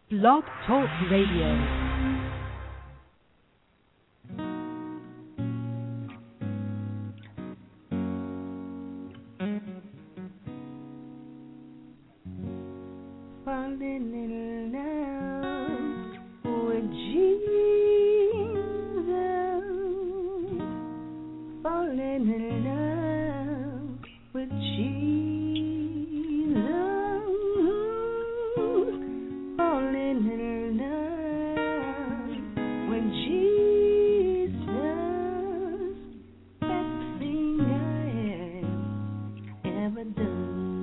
Blog Talk Radio. Falling in love with Jesus, falling in love with Jesus, falling in love with Jesus, best thing I have ever done.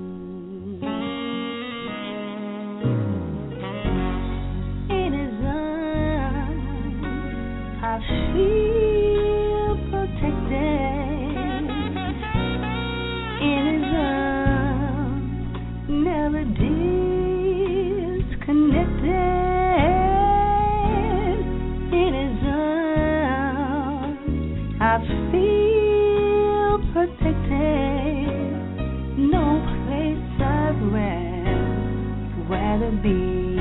I feel protected in His arms, never disconnected in His arms. I feel protected, no place I'd rather be.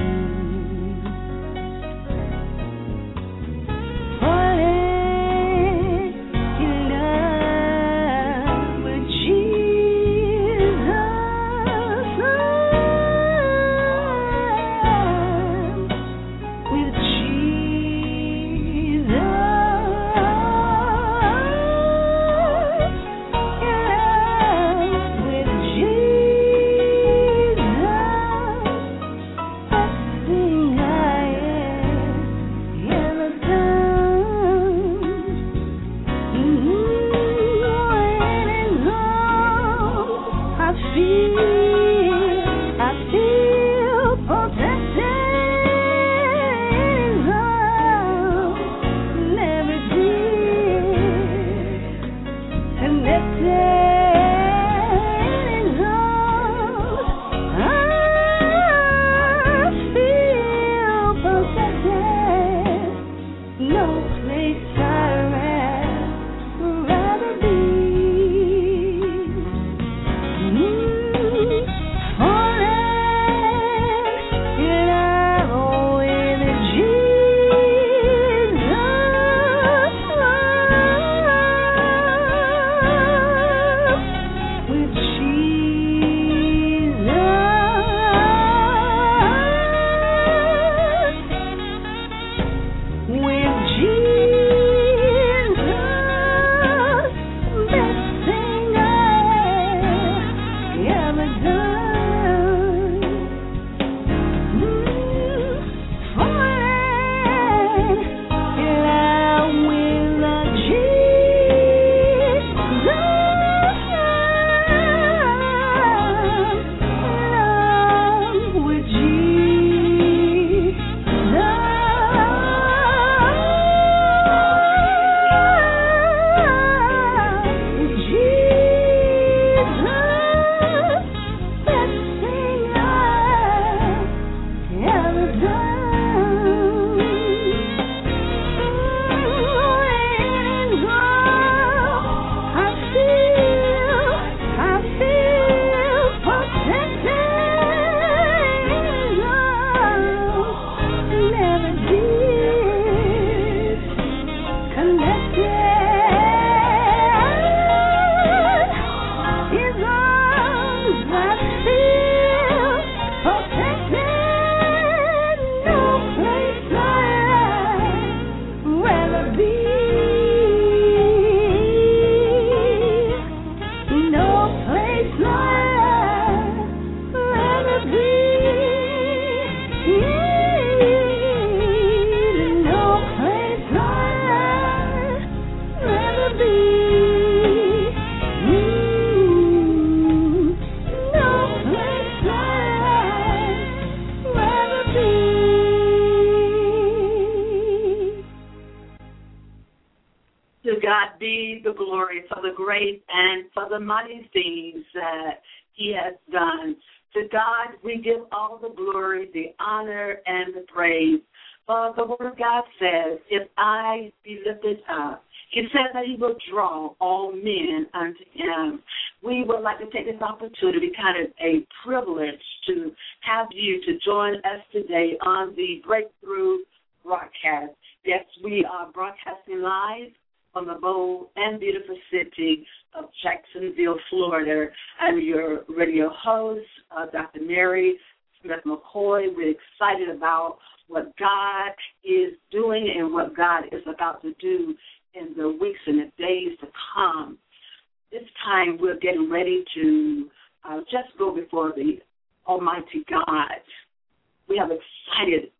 For the mighty things that He has done. To God, we give all the glory, the honor, and the praise. For the Word of God says, if I be lifted up, He says that he will draw all men unto him. We would like to take this opportunity, kind of a privilege, to have you to join us today on the Breakthrough broadcast. Yes, we are broadcasting live from the bold and beautiful city of Jacksonville, Florida. I'm your radio host, Dr. Mary Smith McCoy. We're excited about what God is doing and what God is about to do in the weeks and the days to come. This time we're getting ready to just go before the Almighty God. We have excited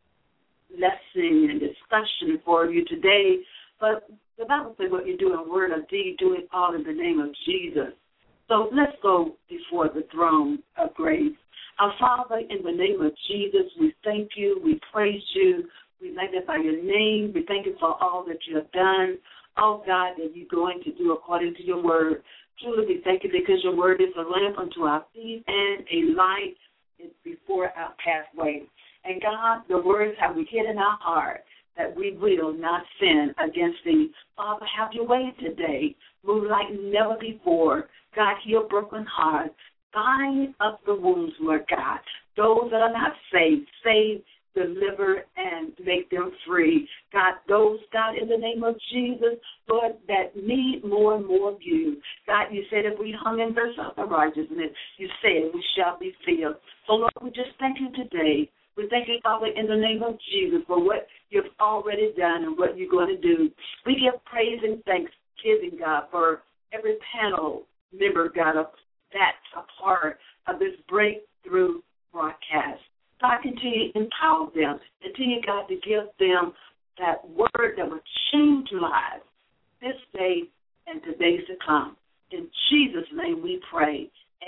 lesson and discussion for you today, but the Bible says what you do in word or deed, do it all in the name of Jesus. So let's go before the throne of grace. Our Father, in the name of Jesus, we thank you, we praise you, we magnify your name. We thank you for all that you have done, oh God, that you're going to do according to your word. Truly, we thank you because your word is a lamp unto our feet and a light is before our pathway. And God, the words have we hid in our heart that we will not sin against thee. Father, have your way today. Move like never before. God, heal broken hearts. Bind up the wounds, Lord God. Those that are not saved, save, deliver, and make them free. God, those, God, in the name of Jesus, Lord, that need more and more of you. God, you said if we hung in thirst after righteousness, you said we shall be filled. So, Lord, we just thank you today. We thank you, Father, in the name of Jesus, for what you've already done and what you're going to do. We give praise and thanksgiving, God, for every panel member, God, that's a part of this breakthrough broadcast. God, continue to empower them. Continue, God, to give them that word that will change lives this day and the days to come. In Jesus' name we pray.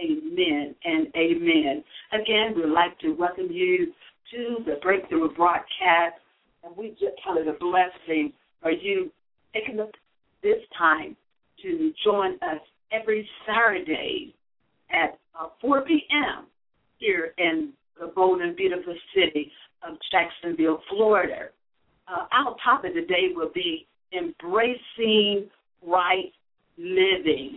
Amen and amen. Again, we'd like to welcome you to the Breakthrough broadcast, and we just count it a blessing for you taking this time to join us every Saturday at 4 p.m. here in the bold and beautiful city of Jacksonville, Florida. Our topic today will be embracing right living.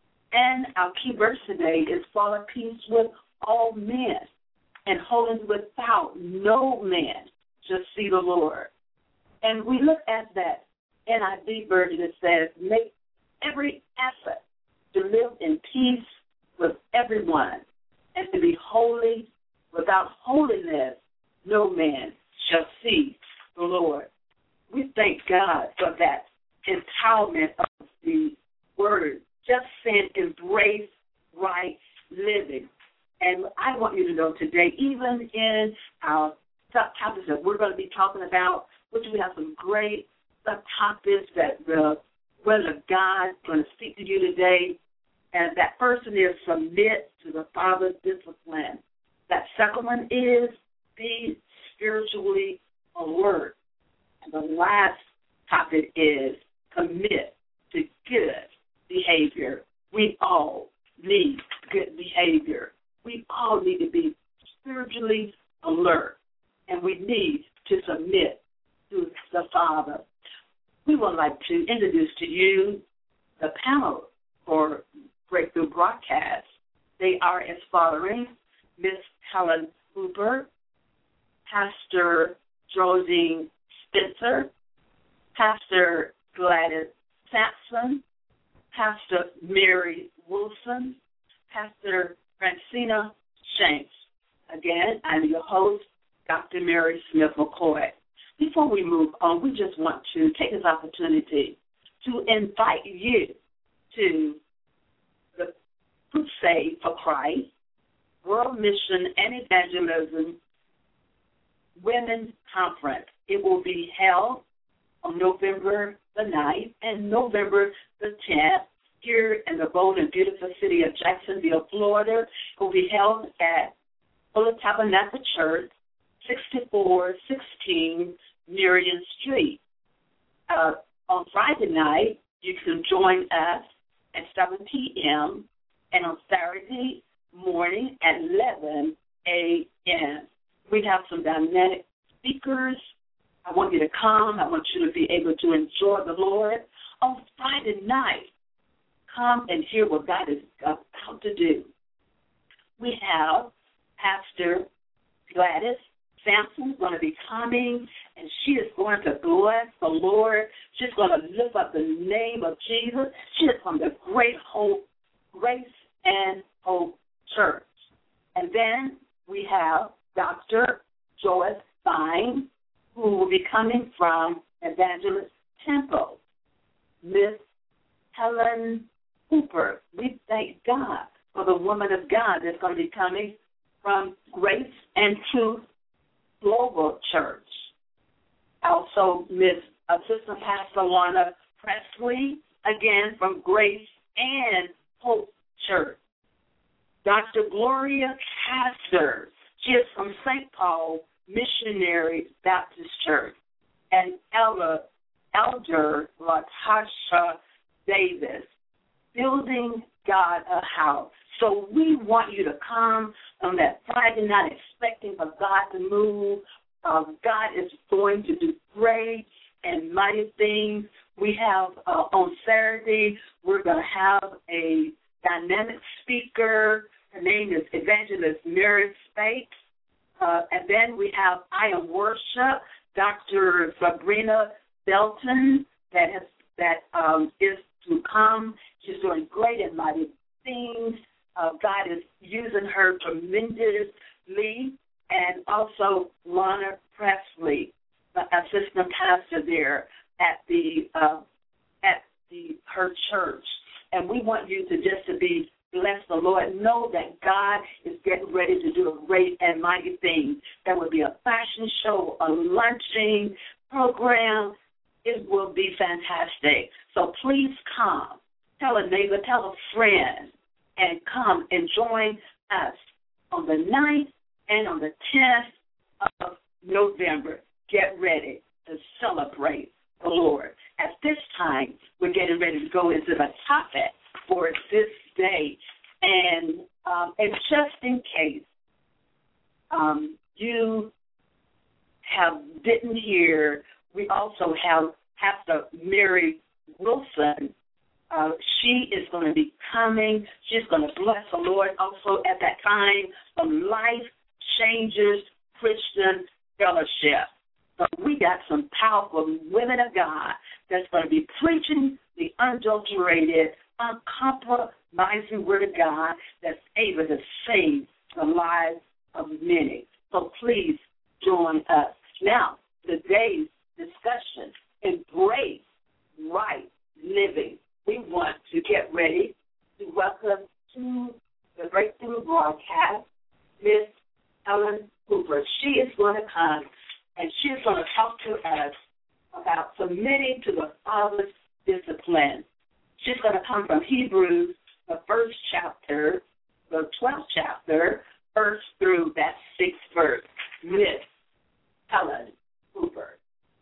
And our key verse today is fall at peace with all men and holiness without no man shall see the Lord. And we look at that NIV version that says, make every effort to live in peace with everyone and to be holy. Without holiness, no man shall see the Lord. We thank God for that empowerment of the word. Just saying embrace right living. And I want you to know today, even in our subtopics that we're going to be talking about, which we have some great subtopics that the Word of God is going to speak to you today. And that person is submit to the Father's discipline. That second one is be spiritually alert. And the last topic is commit to good behavior. We all need good behavior. We all need to be spiritually alert, and we need to submit to the Father. We would like to introduce to you the panel for Breakthrough broadcast. They are as following: Miss Helen Hooper, Pastor Josine Spencer, Pastor Gladys Sampson, Pastor Mary Wilson, Pastor Francina Shanks. Again, I'm your host, Dr. Mary Smith McCoy. Before we move on, we just want to take this opportunity to invite you to the Crusade for Christ World Mission and Evangelism Women's Conference. It will be held on November the 9th and November the 10th here in the bold and beautiful city of Jacksonville, Florida. It will be held at Fuller Tabernacle Church, 6416 Marion Street. On Friday night, you can join us at 7 p.m. and on Saturday morning at 11 a.m. We have some dynamic speakers. I want you to come. I want you to be able to enjoy the Lord. on Friday night, come and hear what God is about to do. We have Pastor Gladys Sampson going to be coming, and she is going to bless the Lord. She's going to lift up the name of Jesus. She is from the Great Hope, Grace and Hope Church. And then we have Dr. Joyce Fine, who will be coming from Evangelist Temple. Miss Helen Hooper, we thank God for the woman of God that's going to be coming from Grace and Truth Global Church. Also, Miss Assistant Pastor Lorna Presley, again from Grace and Hope Church. Dr. Gloria Castor, she is from St. Paul Missionary Baptist Church. And Elder Latasha Davis, Building God a House. So we want you to come on that Friday night expecting for God to move. God is going to do great and mighty things. We have on Saturday, we're going to have a dynamic speaker. Her name is Evangelist Mary Spate. And then we have I Am Worship, Dr. Sabrina Belton, that is to come. She's doing great and mighty things. God is using her tremendously. And also Lorna Presley, the assistant pastor there at her church. And we want you to just to be blessed. The Lord, know that God is getting ready to do a great and mighty thing. There will be a fashion show, a lunching program. It will be fantastic. So please come. Tell a neighbor, tell a friend, and come and join us on the 9th and on the 10th of November. Get ready to celebrate the Lord. At this time, we're getting ready to go into the topic for this day. And just in case you didn't hear, we also have Pastor Mary Wilson. She is going to be coming. She's going to bless the Lord also at that time from Life Changers Christian Fellowship. So we got some powerful women of God that's going to be preaching the unadulterated, uncompromising word of God that's able to save the lives of many. So please join us. Now, today's discussion, embrace right living. We want to get ready to welcome to the Breakthrough broadcast Miss Helen Hooper. She is going to come and she is going to talk to us about submitting to the Father's discipline. She's going to come from Hebrews, the 1st chapter, the 12th chapter, 1st through that 6th verse. Miss Helen Hooper.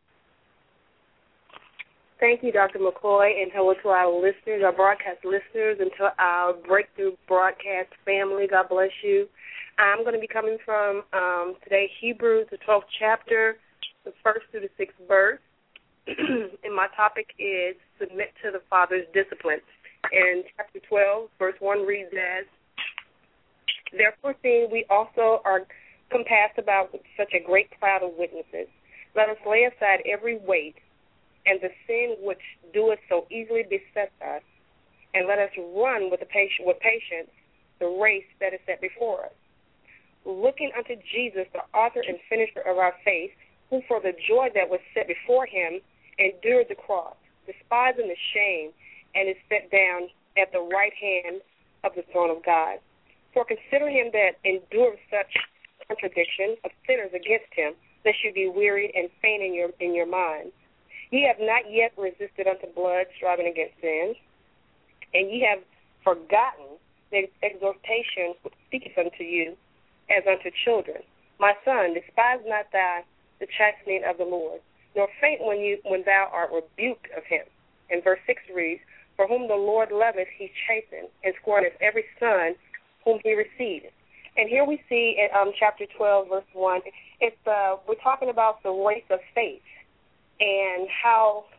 Thank you, Dr. McCoy, and hello to our listeners, our broadcast listeners, and to our Breakthrough broadcast family. God bless you. I'm going to be coming from today Hebrews, the 12th chapter, the 1st through the 6th verse, and my topic is submit to the Father's discipline. And chapter 12, verse 1 reads as, therefore, seeing we also are compassed about with such a great cloud of witnesses, let us lay aside every weight and the sin which doeth so easily beset us, and let us run with patience the race that is set before us, looking unto Jesus, the author and finisher of our faith, who for the joy that was set before him endured the cross, despising the shame, and is set down at the right hand of the throne of God. For consider him that endured such contradiction of sinners against him, lest you be wearied and faint in your mind. Ye have not yet resisted unto blood, striving against sin, and ye have forgotten the exhortation which speaketh unto you as unto children. My son, despise not thou the chastening of the Lord, nor faint when thou art rebuked of him. And verse 6 reads, for whom the Lord loveth he chasteneth, and scorneth every son whom he receiveth. And here we see in chapter 12, verse 1, we're talking about the race of faith, and how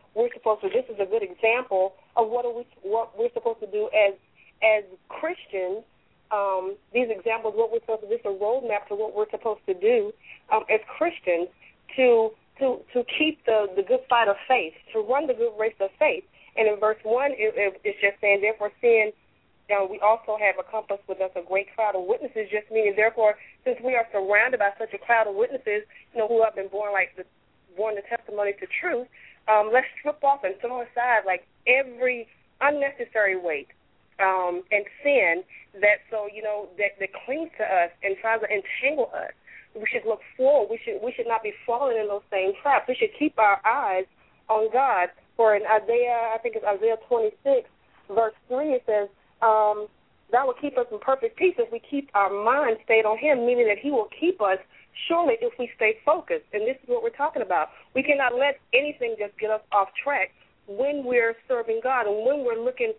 we're supposed to. This is a good example of what we're supposed to do as Christians. These examples, what we're supposed to do, this is a roadmap to what we're supposed to do as Christians to keep the good fight of faith, to run the good race of faith. And in verse 1, it's just saying, therefore, seeing we also have accomplished with us a great cloud of witnesses, just meaning, therefore, since we are surrounded by such a cloud of witnesses, who have been born the testimony to truth, let's strip off and throw aside every unnecessary weight and sin that clings to us and tries to entangle us. We should look forward. We should not be falling in those same traps. We should keep our eyes on God. For in Isaiah, I think it's Isaiah 26, verse 3, it says, God will keep us in perfect peace if we keep our mind stayed on Him, meaning that He will keep us surely if we stay focused. And this is what we're talking about. We cannot let anything just get us off track when we're serving God and when we're working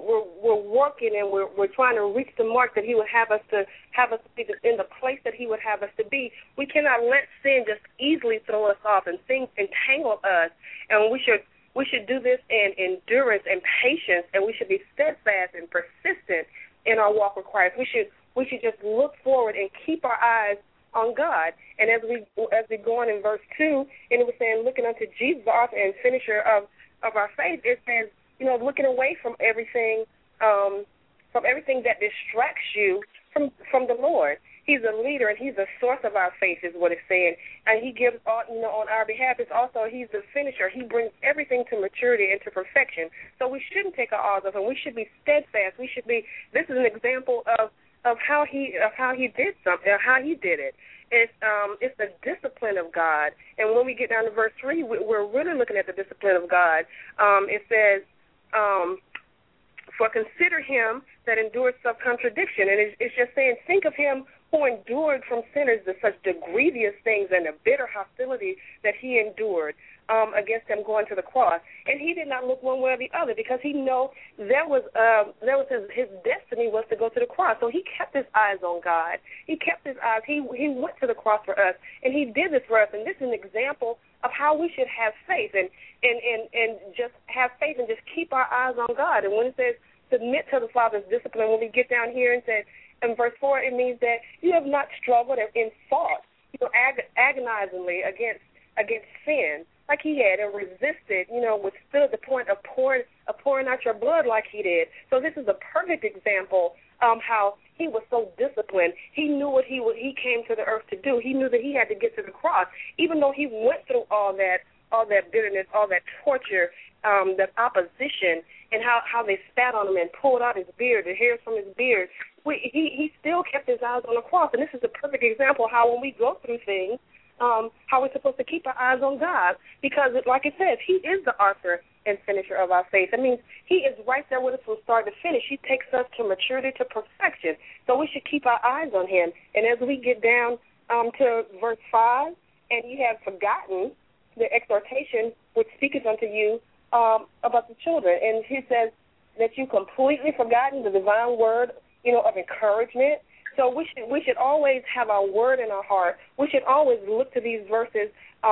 and we're trying to reach the mark that He would have us to be in the place that He would have us to be. We cannot let sin just easily throw us off and things entangle us. And we should do this in endurance and patience, and we should be steadfast and persistent in our walk with Christ. We should just look forward and keep our eyes on God. And as we go on in verse 2, and it was saying, looking unto Jesus, the author and finisher of our faith, it says, looking away from everything that distracts you from the Lord. He's a leader and He's the source of our faith, is what it's saying. And He gives all, on our behalf. It's also He's the finisher. He brings everything to maturity and to perfection. So we shouldn't take our eyes off Him. We should be steadfast. We should be. This is an example of how He did something, how He did it. It's the discipline of God. And when we get down to verse 3, we're really looking at the discipline of God. It says, for consider Him that endures self-contradiction. And it's just saying, think of Him who endured from sinners such the grievous things and the bitter hostility that He endured against them going to the cross. And He did not look one way or the other because He knew there was his destiny was to go to the cross. So He kept His eyes on God. He kept His eyes. He went to the cross for us, and He did this for us. And this is an example of how we should have faith and just have faith and just keep our eyes on God. And when it says submit to the Father's discipline, when we get down here and say, in verse 4, it means that you have not struggled in thought, agonizingly against sin like He had, and resisted, withstood the point of pouring out your blood like He did. So this is a perfect example how He was so disciplined. He knew what He came to the earth to do. He knew that He had to get to the cross, even though He went through all that bitterness, all that torture, that opposition, and how they spat on Him and pulled out His beard, the hairs from His beard. He still kept His eyes on the cross, and this is a perfect example of how when we go through things, how we're supposed to keep our eyes on God, because like it says, He is the author and finisher of our faith. That means He is right there with us from start to finish. He takes us to maturity, to perfection. So we should keep our eyes on Him. And as we get down to verse 5, and you have forgotten the exhortation which speaketh unto you about the children, and He says that you completely forgotten the divine word, of encouragement. So we should always have our word in our heart. We should always look to these verses,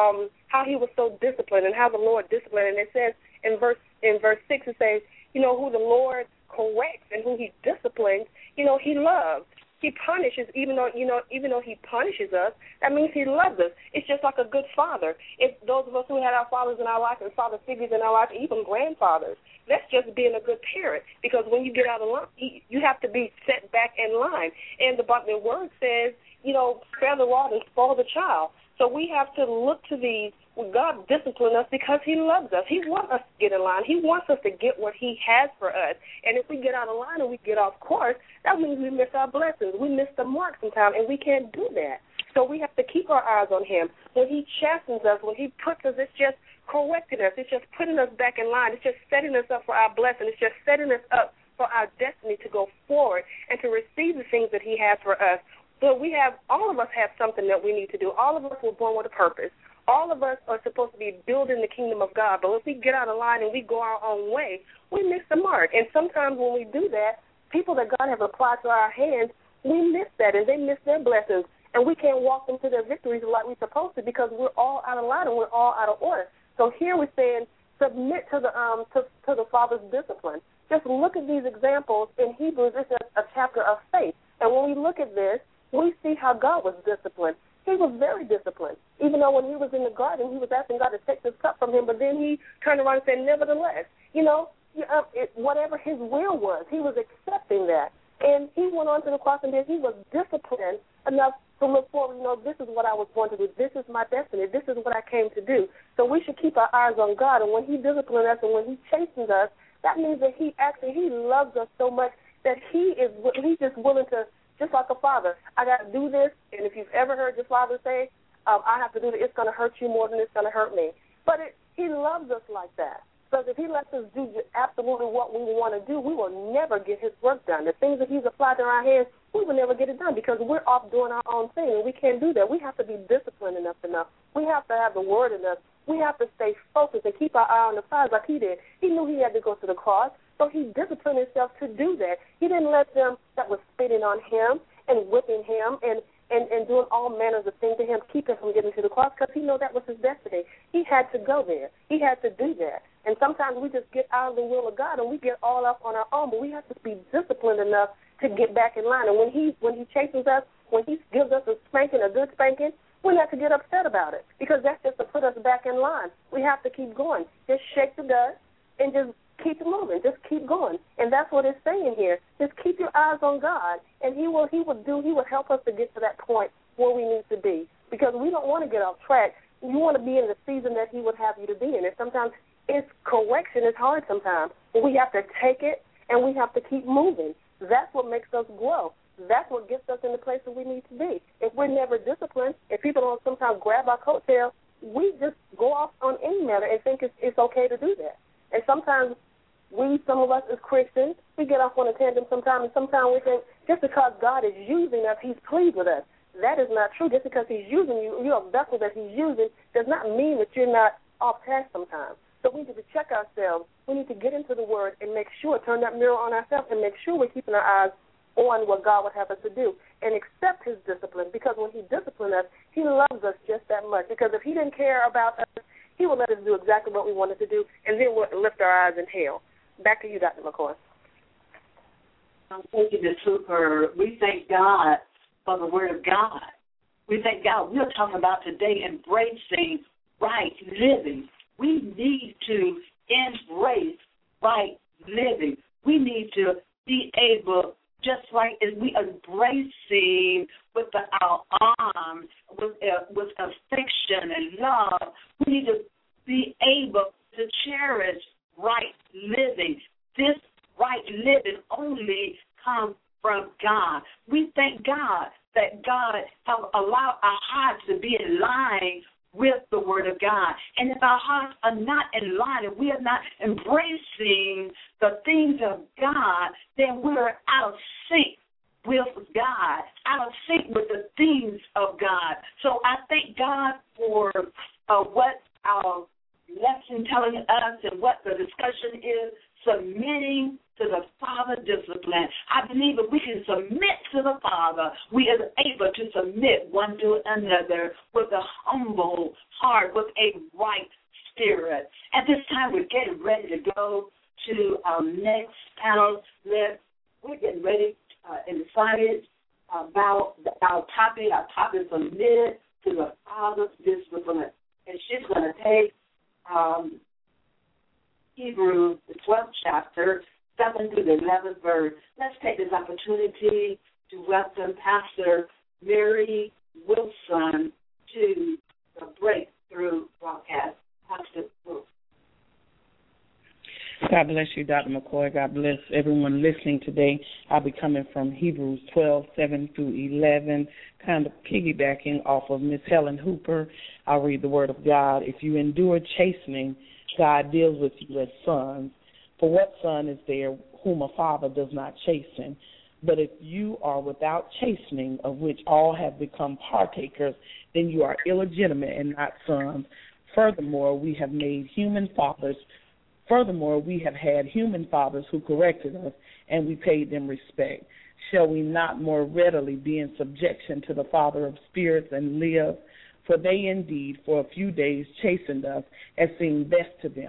how He was so disciplined and how the Lord disciplined. And it says in verse 6, it says, who the Lord corrects and who He disciplines, He loves. He punishes, even though He punishes us, that means He loves us. It's just like a good father. If those of us who had our fathers in our life and father figures in our life, even grandfathers, that's just being a good parent. Because when you get out of line, you have to be set back in line. And the word says, spare the rod and spoil the child. So we have to look to these. God disciplines us because He loves us. He wants us to get in line. He wants us to get what He has for us. And if we get out of line and we get off course, that means we miss our blessings. We miss the mark sometimes, and we can't do that. So we have to keep our eyes on Him. When He chastens us, when He puts us, it's just correcting us. It's just putting us back in line. It's just setting us up for our blessing. It's just setting us up for our destiny to go forward and to receive the things that He has for us. So all of us have something that we need to do. All of us were born with a purpose. All of us are supposed to be building the kingdom of God. But if we get out of line and we go our own way, we miss the mark. And sometimes when we do that, people that God has applied to our hands, we miss that, and they miss their blessings. And we can't walk into their victories like we're supposed to because we're all out of line and we're all out of order. So here we're saying, submit to the Father's discipline. Just look at these examples in Hebrews. It's a chapter of faith. And when we look at this, we see how God was disciplined. He was very disciplined. Even though when he was in the garden, he was asking God to take this cup from him, but then he turned around and said, nevertheless, whatever his will was, he was accepting that. And he went on to the cross, and then he was disciplined enough to look forward, this is what I was born to do. This is my destiny. This is what I came to do. So we should keep our eyes on God. And when he disciplines us and when he chastens us, that means that he loves us so much that he's just willing to, just like a father, I got to do this. And if you've ever heard your father say, I have to do this, it's going to hurt you more than it's going to hurt me. But he loves us like that. So if he lets us do absolutely what we want to do, we will never get his work done. The things that he's applied in our hands, we will never get it done because we're off doing our own thing, and we can't do that. We have to be disciplined enough. We have to have the word enough. We have to stay focused and keep our eye on the prize like he did. He knew he had to go to the cross, so he disciplined himself to do that. He didn't let them that was spitting on him and whipping him and doing all manners of things to him, keep him from getting to the cross because he knew that was his destiny. He had to go there. He had to do that. And sometimes we just get out of the will of God and we get all up on our own, but we have to be disciplined enough to get back in line. And when he chastens us, when he gives us a good spanking, we have to get upset about it because that's just to put us back in line. We have to keep going. Just shake the dust and just keep moving. Just keep going. And that's what it's saying here. Just keep your eyes on God, and he will help us to get to that point where we need to be because we don't want to get off track. You want to be in the season that he would have you to be in. And sometimes correction is hard sometimes, but we have to take it and we have to keep moving. That's what makes us grow. That's what gets us in the place that we need to be. If we're never disciplined, if people don't sometimes grab our coattail, we just go off on any matter and think it's okay to do that. And sometimes some of us as Christians, we get off on a tangent sometimes, and sometimes we think just because God is using us, he's pleased with us. That is not true. Just because he's using you, you're a vessel that he's using, does not mean that you're not off task sometimes. So we need to check ourselves. We need to get into the Word and make sure, turn that mirror on ourselves and make sure we're keeping our eyes on what God would have us to do and accept his discipline because when he disciplines us, he loves us just that much because if he didn't care about us, he would let us do exactly what we wanted to do and then we'll lift our eyes in hell. Back to you, Dr. McCoy. Thank you, Ms. Hooper. We thank God for the Word of God. We thank God. We're talking about today embracing right living. We need to embrace right living. We need to be able, just like as we embracing with our arms, with affection and love, we need to be able to cherish right living. This right living only comes from God. We thank God that God has allowed our hearts to be in line with the Word of God. And if our hearts are not in line, if we are not embracing the things of God, then we're out of sync with God, out of sync with the things of God. So I thank God for what our lesson telling us and what the discussion is, submitting to the Father discipline. I believe if we can submit to the Father, we are able to submit one to another with a humble heart, with a right spirit. At this time, we're getting ready to go to our next panel. We're getting ready and excited about our topic. Our topic is submitted to the Father's discipline. And she's going to take Hebrews, the 12th chapter, 7 to the 11th verse. Let's take this opportunity to welcome Pastor Mary Wilson to the Breakthrough broadcast. Pastor Wilson. God bless you, Dr. McCoy. God bless everyone listening today. I'll be coming from Hebrews 12, 7 through 11, kind of piggybacking off of Miss Helen Hooper. I'll read the Word of God. If you endure chastening, God deals with you as sons. For what son is there whom a father does not chasten? But if you are without chastening, of which all have become partakers, then you are illegitimate and not sons. Furthermore, we have had human fathers who corrected us, and we paid them respect. Shall we not more readily be in subjection to the Father of spirits and live? For they indeed for a few days chastened us, as seemed best to them.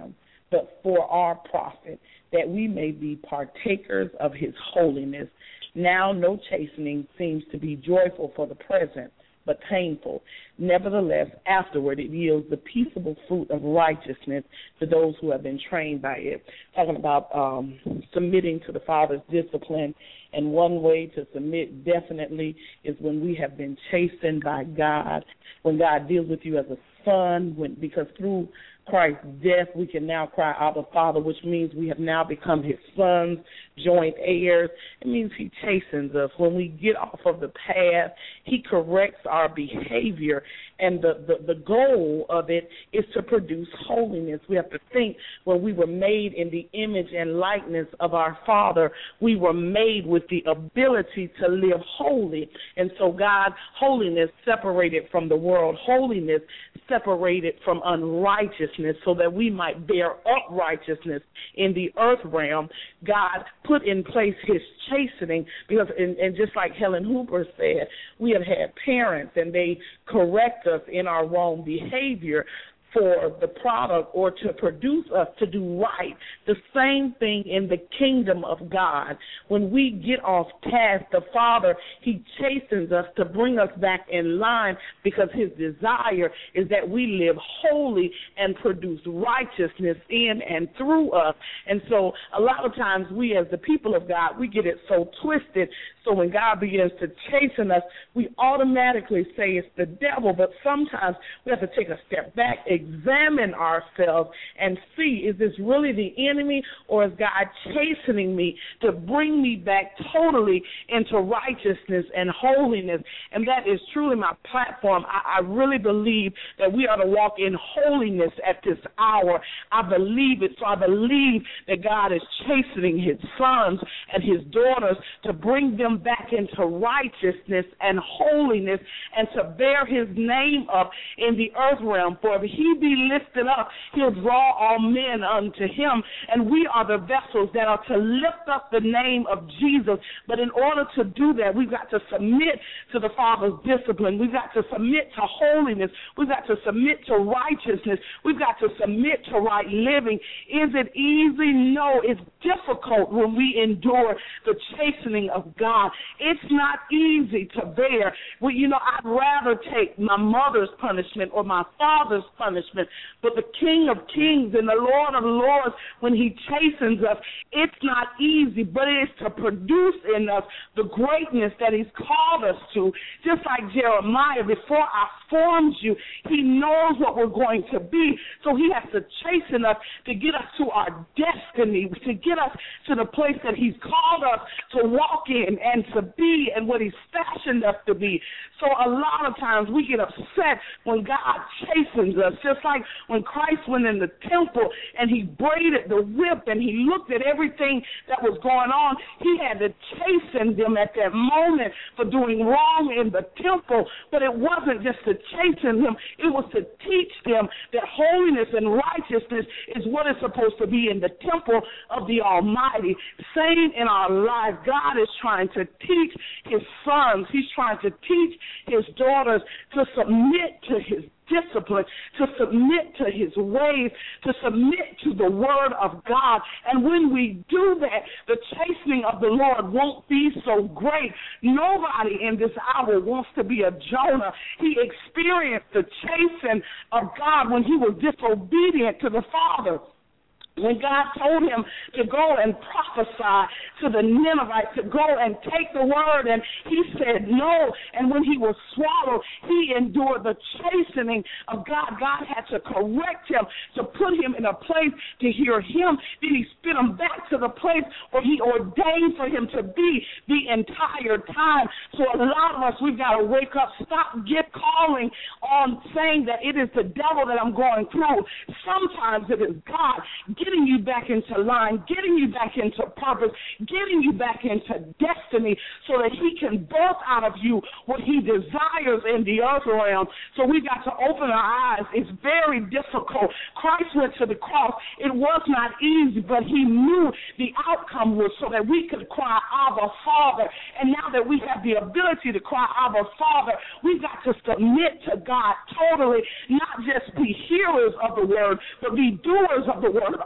but for our profit, that we may be partakers of his holiness. Now no chastening seems to be joyful for the present, but painful. Nevertheless, afterward it yields the peaceable fruit of righteousness to those who have been trained by it. Talking about submitting to the Father's discipline, and one way to submit definitely is when we have been chastened by God, when God deals with you as a son, because through Christ's death, we can now cry, Abba, Father, which means we have now become his sons, joint heirs. It means he chastens us. When we get off of the path, he corrects our behavior, and the goal of it is to produce holiness. We have to think, when we were made in the image and likeness of our Father, we were made with the ability to live holy. And so God, holiness separated from the world, holiness separated from unrighteousness, so that we might bear up righteousness in the earth realm. God put in place his chastening, because, and just like Helen Hooper said, we have had parents and they correct us in our wrong behavior for the product or to produce us to do right. The same thing in the kingdom of God. When we get off task, the Father, he chastens us to bring us back in line, because his desire is that we live holy and produce righteousness in and through us. And so a lot of times we as the people of God, we get it so twisted. So when God begins to chasten us, we automatically say it's the devil. But sometimes we have to take a step back, examine ourselves, and see, is this really the enemy, or is God chastening me to bring me back totally into righteousness and holiness? And that is truly my platform. I really believe that we are to walk in holiness at this hour. I believe it. So I believe that God is chastening his sons and his daughters to bring them back into righteousness and holiness, and to bear his name up in the earth realm. For if he be lifted up, he'll draw all men unto him. And we are the vessels that are to lift up the name of Jesus. But in order to do that, we've got to submit to the Father's discipline. We've got to submit to holiness. We've got to submit to righteousness. We've got to submit to right living. Is it easy? No, it's difficult when we endure the chastening of God. It's not easy to bear. Well, I'd rather take my mother's punishment or my father's punishment, but the King of Kings and the Lord of Lords, when he chastens us, it's not easy, but it is to produce in us the greatness that he's called us to. Just like Jeremiah, before I formed you, he knows what we're going to be, so he has to chasten us to get us to our destiny, to get us to the place that he's called us to walk in and to be, and what he's fashioned us to be. So a lot of times we get upset when God chastens us, just like when Christ went in the temple and he braided the whip and he looked at everything that was going on. He had to chasten them at that moment for doing wrong in the temple, but it wasn't just to chasten them, it was to teach them that holiness and righteousness is what is supposed to be in the temple of the Almighty. Same in our lives. God is trying to teach his sons, he's trying to teach his daughters to submit to his discipline, to submit to his ways, to submit to the word of God. And when we do that, the chastening of the Lord won't be so great. Nobody in this hour wants to be a Jonah. He experienced the chastening of God when he was disobedient to the Father. When God told him to go and prophesy to the Ninevites, to go and take the word, and he said no. And when he was swallowed, he endured the chastening of God. God had to correct him, to put him in a place to hear him. Then he spit him back to the place where he ordained for him to be the entire time. So a lot of us, we've got to wake up, stop calling on saying that it is the devil that I'm going through. Sometimes it is God getting you back into line, getting you back into purpose, getting you back into destiny, so that he can birth out of you what he desires in the earth realm. So we've got to open our eyes. It's very difficult. Christ went to the cross. It was not easy, but he knew the outcome was so that we could cry, Abba, Father. And now that we have the ability to cry, Abba, Father, we've got to submit to God totally, not just be hearers of the word, but be doers of the word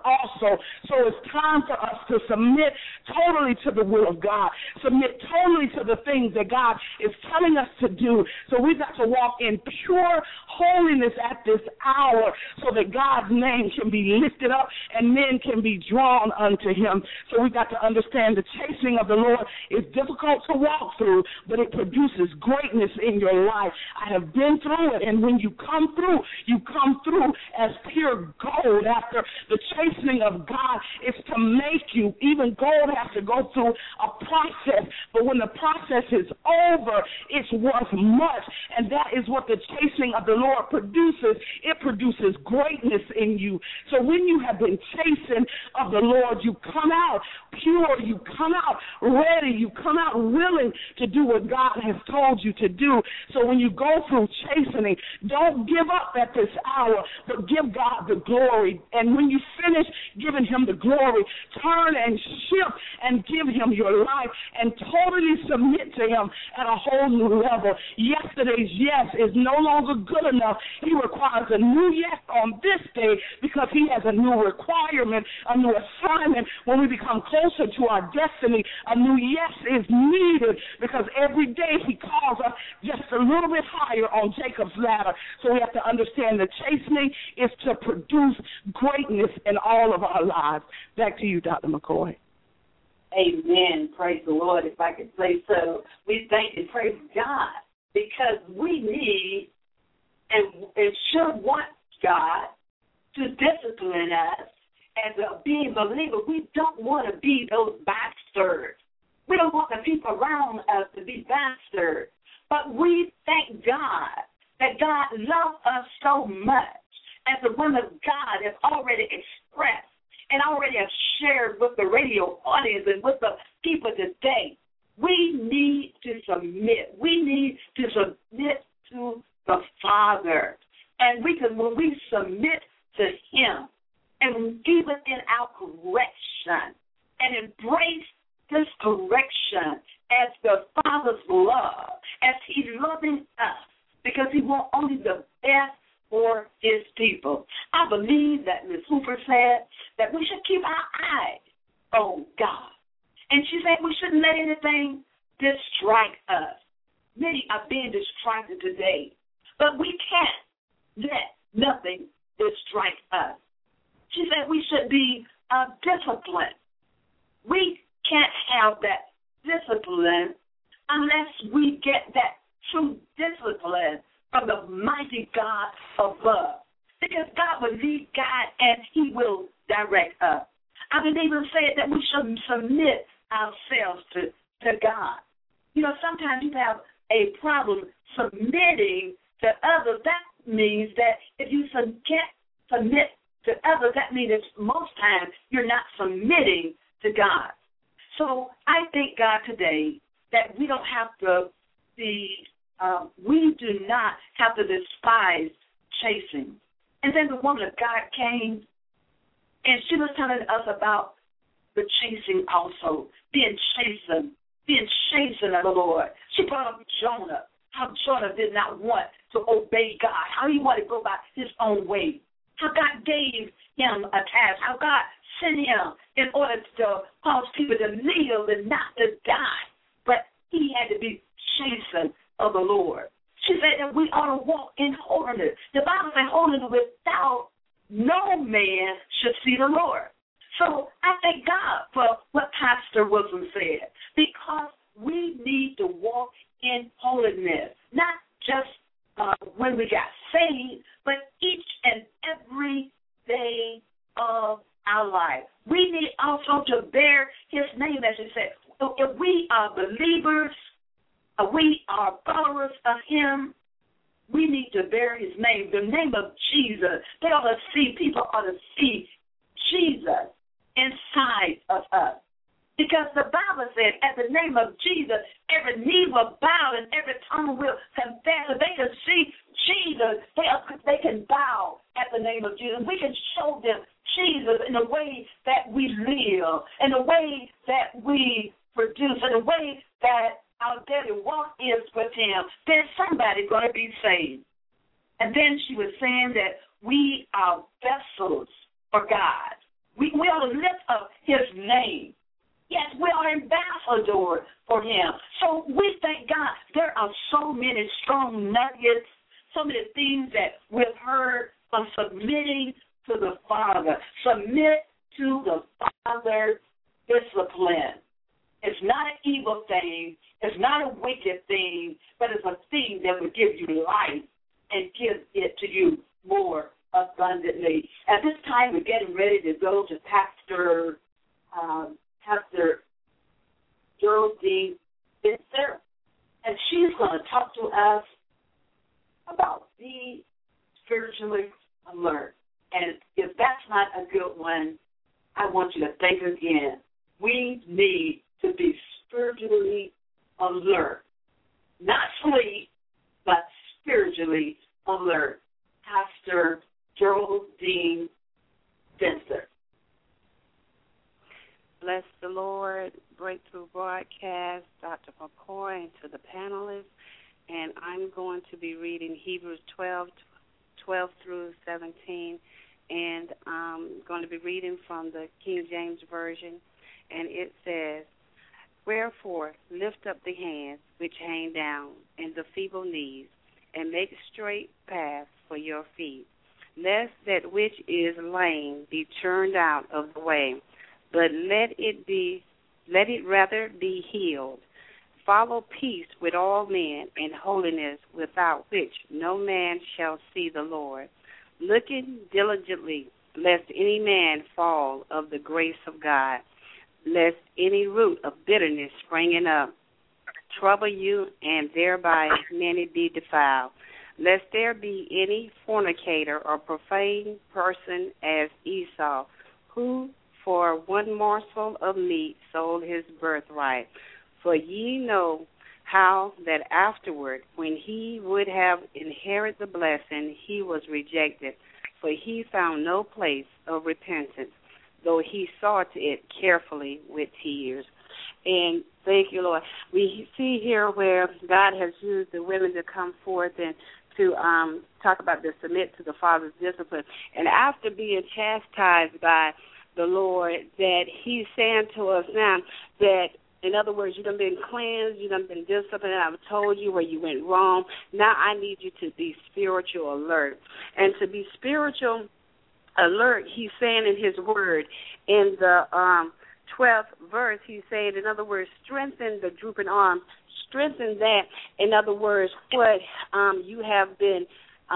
also. So it's time for us to submit totally to the will of God, submit totally to the things that God is telling us to do. So we've got to walk in pure holiness at this hour so that God's name can be lifted up and men can be drawn unto him. So we've got to understand the chastening of the Lord is difficult to walk through, but it produces greatness in your life. I have been through it, and when you come through as pure gold. After the chastening of God is to make you, even gold has to go through a process, but when the process is over, it's worth much, and that is what the chastening of the Lord produces. It produces greatness in you. So when you have been chastened of the Lord, you come out pure, you come out ready, you come out willing to do what God has told you to do. So when you go through chastening, don't give up at this hour, but give God the glory. And when you finish giving him the glory, turn and shift and give him your life and totally submit to him at a whole new level. Yesterday's yes is no longer good enough. He requires a new yes on this day because he has a new requirement, a new assignment. When we become closer to our destiny, a new yes is needed because every day he calls us just a little bit higher on Jacob's ladder. So we have to understand the chastening is to produce greatness in all of our lives. Back to you, Dr. McCoy. Amen. Praise the Lord, if I could say so. We thank and praise God because we need and should want God to discipline us as a being believer. We don't want to be those bastards. We don't want the people around us to be bastards. But we thank God that God loves us so much, as the woman of God has already expressed and already have shared with the radio audience and with the people today. We need to submit. We need to submit to the Father. And when we submit to him, and even in our correction, and embrace this correction as the Father's love, as he's loving us, because he wants only the best for his people. I believe that Ms. Hooper said that we should keep our eyes on God. And she said we shouldn't let anything distract us. Many are being distracted today, but we can't let nothing distract us. She said we should be disciplined. We can't have that discipline unless we get that true discipline from the mighty God above. Because God will lead, guide, and he will direct us. I believe it said that we should submit ourselves to God. You know, sometimes you have a problem submitting to others. That means that if you submit to others, that means most times you're not submitting to God. So I thank God today that we don't have to we do not have to despise chasing. And then the woman of God came, and she was telling us about the chasing also, being chastened of the Lord. She brought up Jonah, how Jonah did not want to obey God, how he wanted to go by his own way, how God gave him a task, how God sent him in order to cause people to live and not to die. But he had to be chastened of the Lord. She said that we ought to walk in holiness. The Bible says holiness without no man should see the Lord. So I thank God for what Pastor Wilson said, because we need to walk in holiness, not just when we got saved, but each and every day of our life. We need also to bear his name, as you said. If we are believers, we are followers of him, we need to bear his name, the name of Jesus. People ought to see Jesus inside of us. Because the Bible said, at the name of Jesus, every knee will bow and every tongue will confess. If they can see Jesus, they can bow at the name of Jesus. We can show them Jesus in the way that we live, in the way that we produce, in the way that our daily walk is with him. Then somebody's going to be saved. And then she was saying that we are vessels for God. We ought to lift up his name. Yes, we are ambassadors for him. So we thank God. There are so many strong nuggets, so many things that we've heard from submitting to the Father. Submit to the Father's discipline. It's not an evil thing. It's not a wicked thing, but it's a thing that will give you life and give it to you more abundantly. At this time, we're getting ready to go to Pastor Geraldine Spencer, and she's going to talk to us about be spiritually alert. And if that's not a good one, I want you to think again. We need to be spiritually alert. Not sleep, but spiritually alert. Pastor Geraldine Spencer. Bless the Lord. Breakthrough Broadcast, Dr. McCoy, and to the panelists. And I'm going to be reading Hebrews 12 through 17. And I'm going to be reading from the King James Version. And it says, "Wherefore lift up the hands which hang down, and the feeble knees, and make straight paths for your feet, lest that which is lame be turned out of the way, but let it rather be healed. Follow peace with all men, and holiness, without which no man shall see the Lord. Looking diligently, lest any man fall of the grace of God, lest any root of bitterness springing up trouble you, and thereby many be defiled. Lest there be any fornicator or profane person as Esau, who for one morsel of meat sold his birthright. For ye know how that afterward, when he would have inherited the blessing, he was rejected, for he found no place of repentance, though he sought it carefully with tears." And thank you, Lord. We see here where God has used the women to come forth and to talk about the submit to the Father's discipline. And after being chastised by the Lord, that he's saying to us now that, in other words, you done been cleansed, you done been disciplined, I've told you where you went wrong. Now I need you to be spiritual alert. And to be spiritual alert, he's saying in his word, in the 12th verse, he's saying, in other words, strengthen the drooping arm. Strengthen that. In other words, what you have been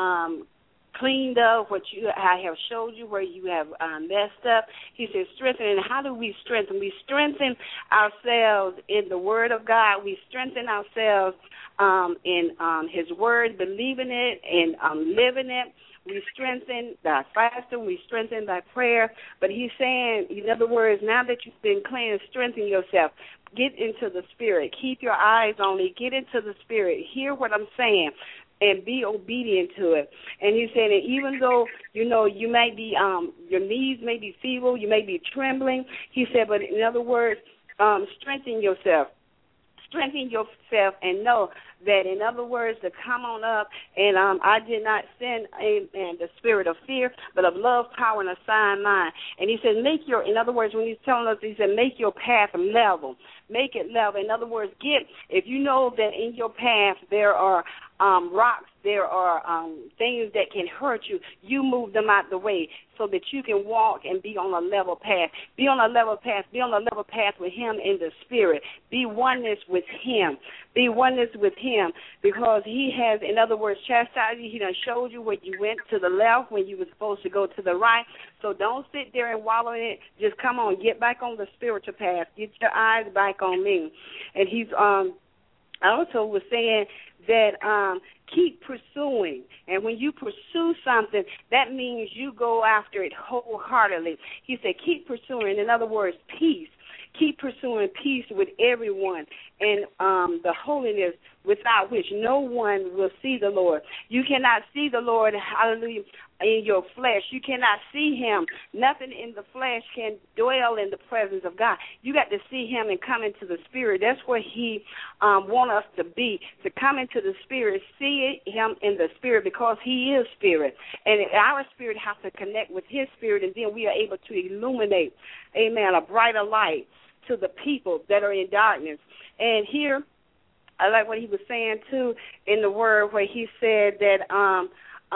cleaned up, what I have showed you where you have messed up. He says strengthen. And how do we strengthen? We strengthen ourselves in the Word of God. We strengthen ourselves in His Word, believing it and living it. We strengthen by fasting. We strengthen by prayer. But he's saying, in other words, now that you've been cleansed, strengthen yourself. Get into the Spirit. Keep your eyes on me. Get into the Spirit. Hear what I'm saying and be obedient to it. And he's saying that even though, you may be, your knees may be feeble, you may be trembling, he said, but in other words, strengthen yourself. Strengthen yourself and know that, in other words, to come on up. And I did not send the spirit of fear, but of love, power, and a sound mind. And he said, in other words, when he's telling us, he said, make your path level. Make it level. In other words, if you know that in your path there are rocks, there are things that can hurt you, you move them out the way so that you can walk and be on a level path. Be on a level path. Be on a level path with him in the Spirit. Be oneness with him. Be oneness with him, because he has, in other words, chastised you. He done showed you where you went to the left when you were supposed to go to the right. So don't sit there and wallow in it. Just come on, get back on the spiritual path. Get your eyes back on me. And he's also was saying that keep pursuing. And when you pursue something, that means you go after it wholeheartedly. He said keep pursuing. In other words, peace. Keep pursuing peace with everyone and the holiness without which no one will see the Lord. You cannot see the Lord, hallelujah, in your flesh. You cannot see him. Nothing in the flesh can dwell in the presence of God. You got to see him and come into the spirit. That's where he wants us to be, to come into the spirit, see him in the spirit, because he is spirit. And our spirit has to connect with his spirit, and then we are able to illuminate, amen, a brighter light to the people that are in darkness. And here, I like what he was saying, too, in the word where he said that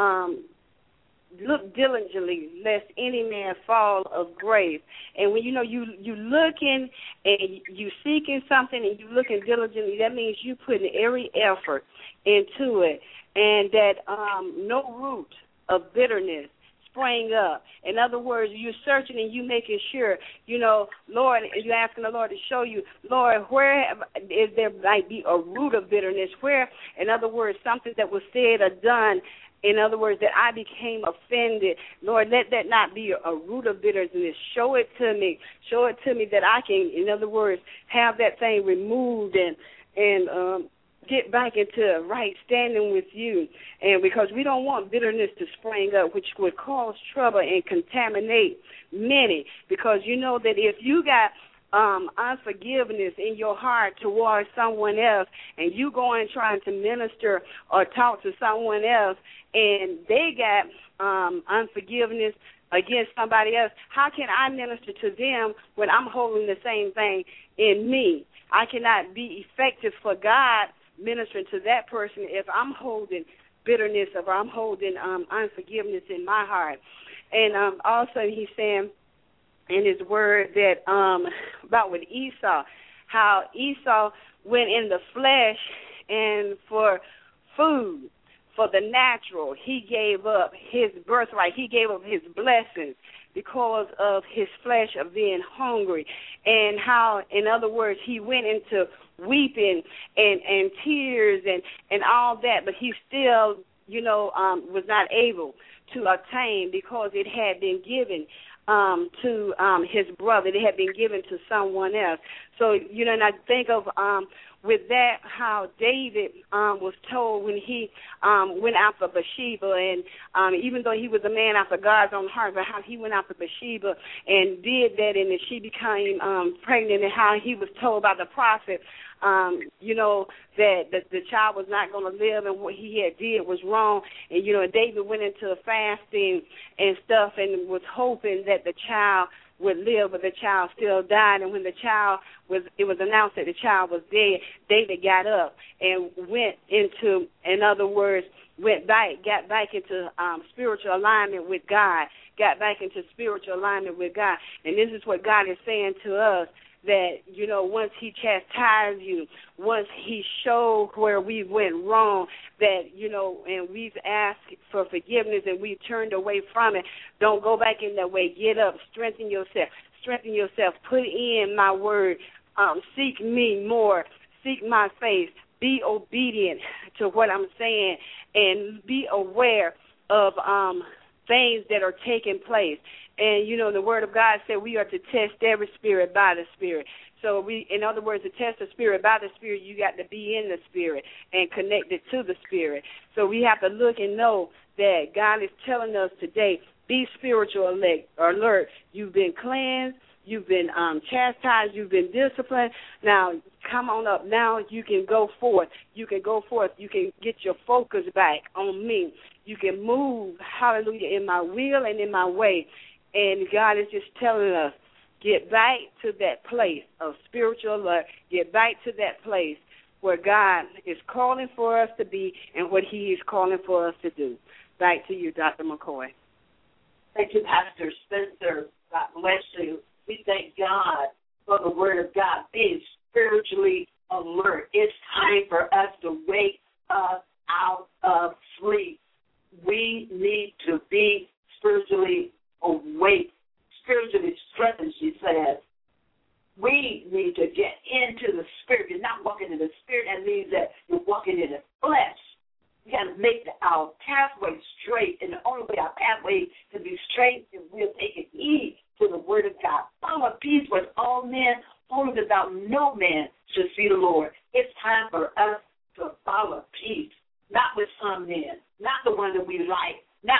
look diligently lest any man fall of grace. And when you looking and you seeking something and you looking diligently, that means you putting every effort into it, and that no root of bitterness sprang up. In other words, you're searching and you making sure, Lord, you're asking the Lord to show you, Lord, where is there might be a root of bitterness? Where, in other words, something that was said or done, in other words, that I became offended. Lord, let that not be a root of bitterness. Show it to me. Show it to me that I can, in other words, have that thing removed and get back into right standing with you. And because we don't want bitterness to spring up, which would cause trouble and contaminate many. Because you know that if you got unforgiveness in your heart towards someone else, and you go and trying to minister or talk to someone else, and they got unforgiveness against somebody else, how can I minister to them when I'm holding the same thing in me? I cannot be effective for God ministering to that person if I'm holding bitterness or I'm holding unforgiveness in my heart. And also he's saying in his word that about with Esau, how Esau went in the flesh, and for food, for the natural, he gave up his birthright. He gave up his blessings because of his flesh of being hungry. And how, in other words, he went into weeping and tears and all that, but he still, was not able to obtain because it had been given to his brother. It had been given to someone else. So, and I think of with that, how David was told when he went after Bathsheba, and even though he was a man after God's own heart, but how he went after Bathsheba and did that, and then she became pregnant, and how he was told by the prophet, that the child was not going to live, and what he had did was wrong. And, David went into fasting and stuff and was hoping that the child would live, but the child still died. And when it was announced that the child was dead, David got up and went into, in other words, got back into spiritual alignment with God, got back into spiritual alignment with God. And this is what God is saying to us, that, once he chastised you, once he showed where we went wrong, that, and we've asked for forgiveness and we've turned away from it, don't go back in that way. Get up, strengthen yourself, put in my word, seek me more, seek my face, be obedient to what I'm saying, and be aware of things that are taking place. And, the Word of God said we are to test every spirit by the Spirit. So in other words, to test the Spirit by the Spirit, you got to be in the Spirit and connected to the Spirit. So we have to look and know that God is telling us today, be spiritual alert. You've been cleansed. You've been chastised. You've been disciplined. Now, come on up. Now you can go forth. You can get your focus back on me. You can move, hallelujah, in my will and in my way. And God is just telling us, get back to that place of spiritual alert. Get back to that place where God is calling for us to be and what he is calling for us to do. Back to you, Dr. McCoy. Thank you, Pastor Spencer. God bless you. We thank God for the word of God, being spiritually alert. It's time for us to wake up out of sleep. We need to be spiritually awake, spiritually strengthened, she says. We need to get into the spirit. You're not walking in the spirit. That means that you're walking in the flesh. We got to make our pathway straight, and the only way our pathway can be straight is we'll take heed to the word of God. Follow peace with all men, only without no man should see the Lord.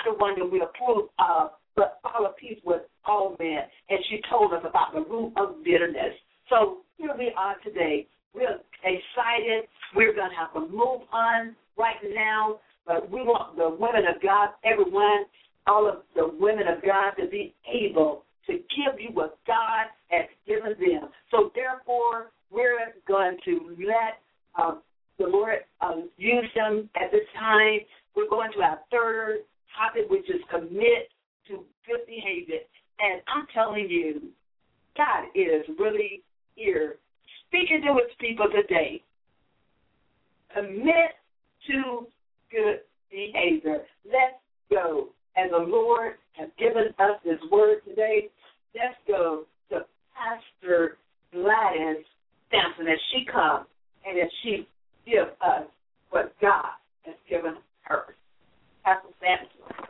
not the one that we approve of, but follow peace with all men. And she told us about the root of bitterness. So here we are today. We're excited. We're going to have to move on right now. But we want the women of God, everyone, all of the women of God to be able to give you what God has given them. So therefore, we're going to let the Lord use them at this time. We're going to our third topic, which is commit to good behavior. And I'm telling you, God is really here speaking to his people today. Commit to good behavior. Let's go. As the Lord has given us his word today, let's go to Pastor Gladys Sampson as she comes and as she gives us what God has given her. Pastor Sampson.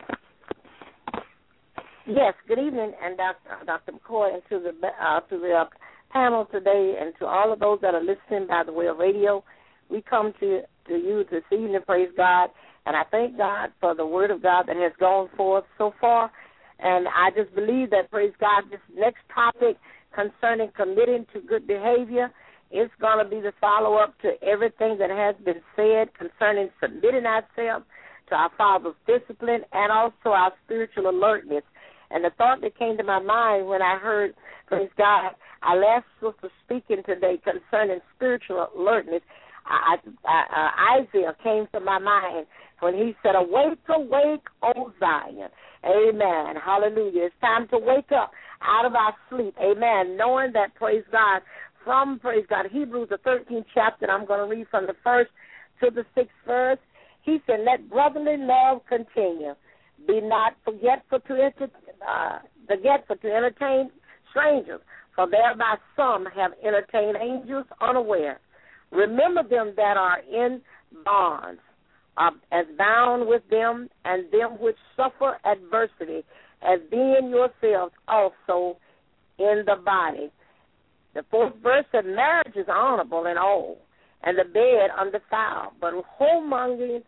Yes, good evening, and Dr. McCoy, and to the panel today, and to all of those that are listening by the way of radio. We come to you this evening, praise God, and I thank God for the word of God that has gone forth so far, and I just believe that, praise God, this next topic concerning committing to good behavior is going to be the follow-up to everything that has been said concerning submitting ourselves to our Father's discipline and also our spiritual alertness. And the thought that came to my mind when I heard, praise God, our last sister speaking today concerning spiritual alertness, Isaiah came to my mind when he said, "Awake, awake, O Zion." Amen. Hallelujah. It's time to wake up out of our sleep. Amen. Knowing that, praise God, from, praise God, Hebrews, the 13th chapter, and I'm going to read from the 1st to the 6th verse. He said, "Let brotherly love continue. Be not forgetful to entertain strangers, for thereby some have entertained angels unaware. Remember them that are in bonds, as bound with them, and them which suffer adversity, as being yourselves also in the body." The 4th verse said, "Marriage is honorable in all, and the bed undefiled, but whoremongers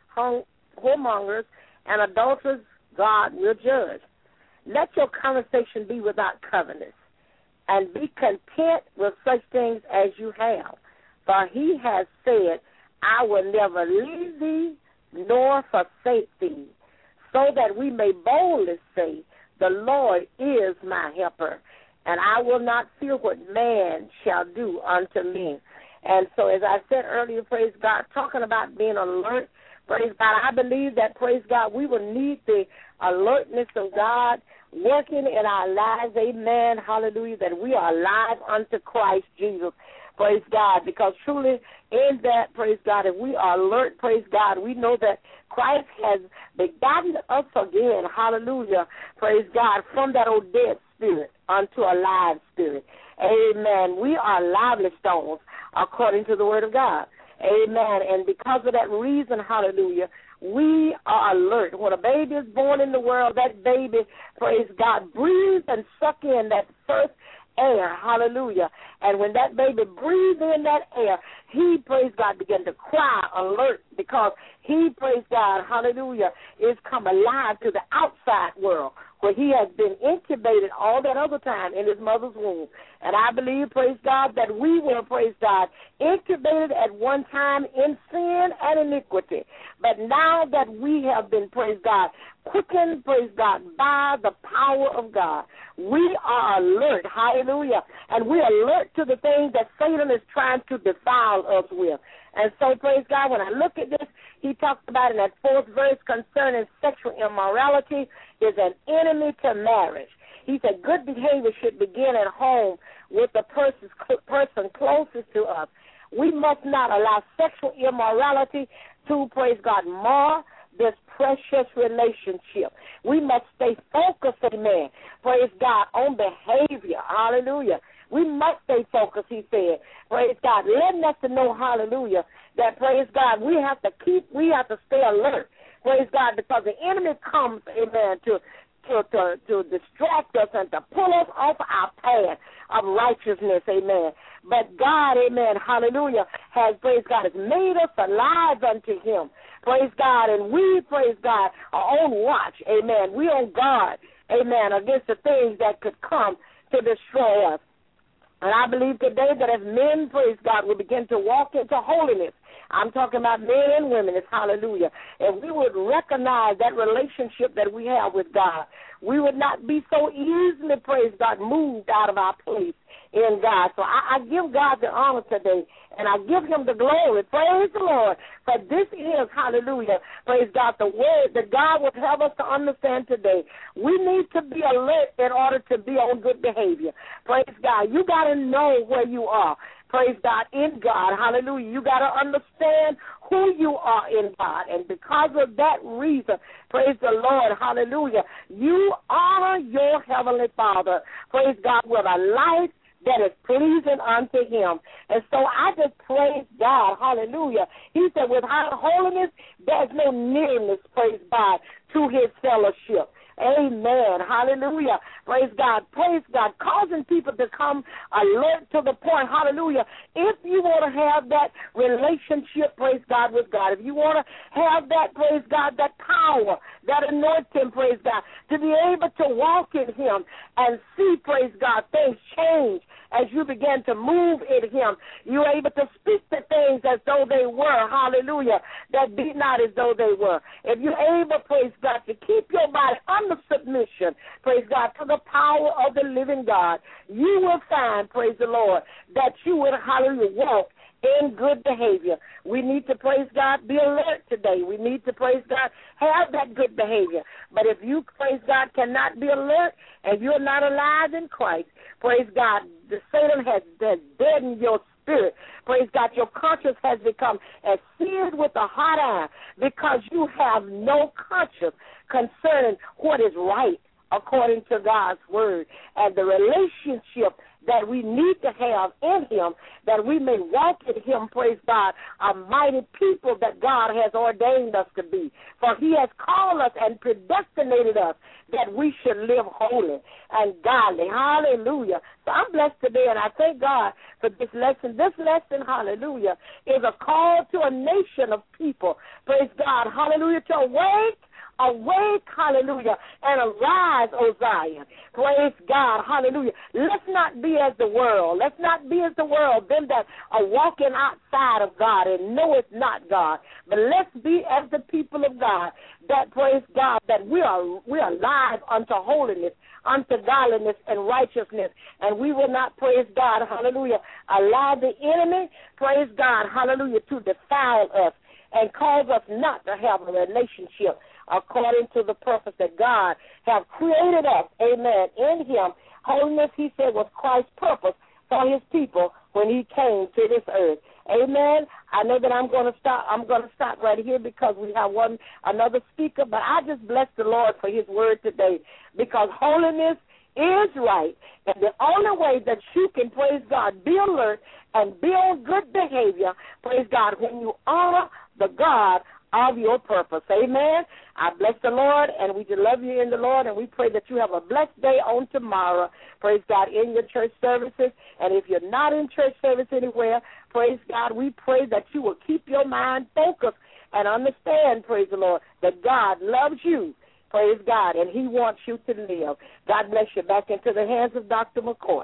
and adulterers God will judge. Let your conversation be without covetousness, and be content with such things as you have. For he has said, I will never leave thee nor forsake thee, so that we may boldly say, the Lord is my helper, and I will not fear what man shall do unto me." And so as I said earlier, praise God, talking about being alert, praise God, I believe that, praise God, we will need the alertness of God working in our lives, amen, hallelujah, that we are alive unto Christ Jesus, praise God, because truly in that, praise God, if we are alert, praise God, we know that Christ has begotten us again, hallelujah, praise God, from that old dead spirit unto a live spirit. Amen. We are lively stones according to the word of God. Amen. And because of that reason, hallelujah, we are alert. When a baby is born in the world, that baby, praise God, breathes and suck in that first air, hallelujah. And when that baby breathes in that air, he, praise God, begin to cry alert because he, praise God, hallelujah, is come alive to the outside world where he has been incubated all that other time in his mother's womb. And I believe, praise God, that we were, praise God, incubated at one time in sin and iniquity. But now that we have been, praise God, quickened, praise God, by the power of God, we are alert, hallelujah, and we're alert to the things that Satan is trying to defile us with. And so, praise God, when I look at this, he talks about in that 4th verse concerning sexual immorality is an enemy to marriage. He said good behavior should begin at home with the person closest to us. We must not allow sexual immorality to, praise God, mar this precious relationship. We must stay focused, amen, praise God, on behavior, hallelujah. We must stay focused, he said, praise God, letting us to know, hallelujah, that, praise God, we have to stay alert, praise God, because the enemy comes, amen, to to distract us and to pull us off our path of righteousness, amen. But God, amen, hallelujah, has, praise God, has made us alive unto him, praise God, and we, praise God, are on watch, amen. We on guard, amen, against the things that could come to destroy us. And I believe today that as men, praise God, will begin to walk into holiness, I'm talking about men and women, it's hallelujah, and we would recognize that relationship that we have with God, we would not be so easily, praise God, moved out of our place in God. So I give God the honor today, and I give him the glory. Praise the Lord. For this is, hallelujah, praise God, the word that God would have us to understand today. We need to be alert in order to be on good behavior. Praise God. You got to know where you are. Praise God, in God, hallelujah. You got to understand who you are in God. And because of that reason, praise the Lord, hallelujah, you honor your heavenly Father, praise God, with a life that is pleasing unto him. And so I just praise God, hallelujah. He said, without holiness, there's no nearness, praise God, to his fellowship. Amen. Hallelujah. Praise God. Praise God. Causing people to come alert to the point. Hallelujah. If you want to have that relationship, praise God, with God, if you want to have that, praise God, that power, that anointing, praise God, to be able to walk in him and see, praise God, things change as you begin to move in him. You're able to speak the things as though they were, hallelujah, that be not as though they were. If you're able, praise God, to keep your body under submission, praise God, to the power of the living God, you will find, praise the Lord, that you will, hallelujah, walk in good behavior. We need to, praise God, be alert today. We need to, praise God, have that good behavior. But if you, praise God, cannot be alert and you're not alive in Christ, praise God, the Satan has deadened your spirit. Praise God, your conscience has become as seared with a hot iron because you have no conscience concerning what is right according to God's word. And the relationship that we need to have in him, that we may walk in him, praise God, a mighty people that God has ordained us to be. For he has called us and predestinated us that we should live holy and godly. Hallelujah. So I'm blessed today, and I thank God for this lesson. This lesson, hallelujah, is a call to a nation of people, praise God, hallelujah, to awake, hallelujah, and arise, O Zion. Praise God, hallelujah. Let's not be as the world. Let's not be as the world, them that are walking outside of God and know it's not God. But let's be as the people of God that, praise God, that we are alive unto holiness, unto godliness and righteousness. And we will not, praise God, hallelujah, allow the enemy, praise God, hallelujah, to defile us and cause us not to have a relationship according to the purpose that God have created us, amen, in him. Holiness, he said, was Christ's purpose for his people when he came to this earth. Amen. I know that I'm going to stop right here because we have another speaker, but I just bless the Lord for his word today because holiness is right. And the only way that you can, praise God, be alert and be on good behavior, praise God, when you honor the God of your purpose. Amen. I bless the Lord, and we just love you in the Lord, and we pray that you have a blessed day on tomorrow, praise God, in your church services. And if you're not in church service anywhere, praise God, we pray that you will keep your mind focused and understand, praise the Lord, that God loves you, praise God, and he wants you to live. God bless you. Back into the hands of Dr. McCoy.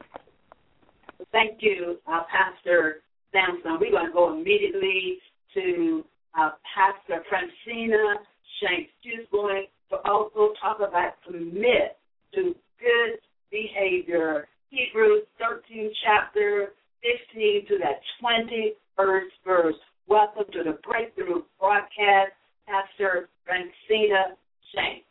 Thank you, Pastor Sampson. We're going to go immediately to Pastor Francina Shanks. She's going to also talk about commit to good behavior. Hebrews 13, chapter 15 to that 21st verse. Welcome to the Breakthrough Broadcast, Pastor Francina Shanks.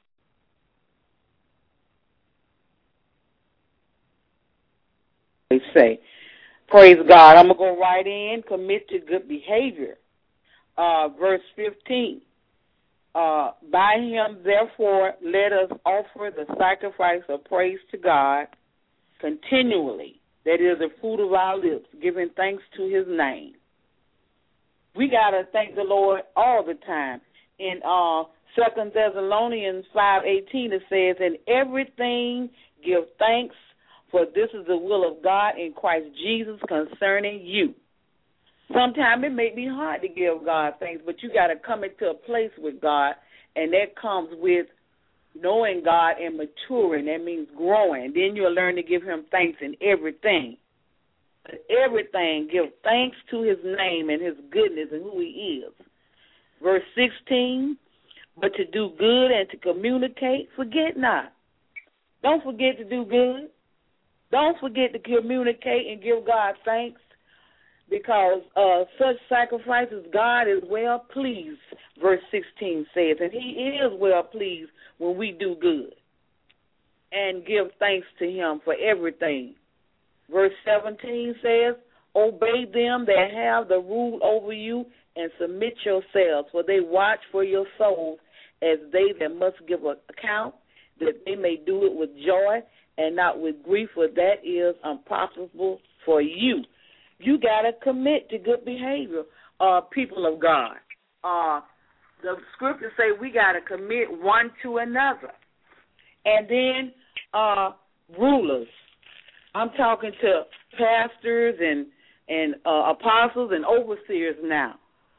They say, praise God. I'm going to go right in, commit to good behavior. Verse 15, by him, therefore, let us offer the sacrifice of praise to God continually, that is the fruit of our lips, giving thanks to his name. We got to thank the Lord all the time. In 2 Thessalonians 5:18, it says, "In everything give thanks, for this is the will of God in Christ Jesus concerning you." Sometimes it may be hard to give God thanks, but you got to come into a place with God, and that comes with knowing God and maturing. That means growing. Then you'll learn to give him thanks in everything. But everything, give thanks to his name and his goodness and who he is. Verse 16, "But to do good and to communicate, forget not." Don't forget to do good. Don't forget to communicate and give God thanks, because such sacrifices God is well pleased, verse 16 says, and he is well pleased when we do good and give thanks to him for everything. Verse 17 says, "Obey them that have the rule over you and submit yourselves, for they watch for your souls as they that must give an account, that they may do it with joy and not with grief, for that is unprofitable for you." You got to commit to good behavior, people of God. The scriptures say we got to commit one to another. And then rulers. I'm talking to pastors and apostles and overseers now.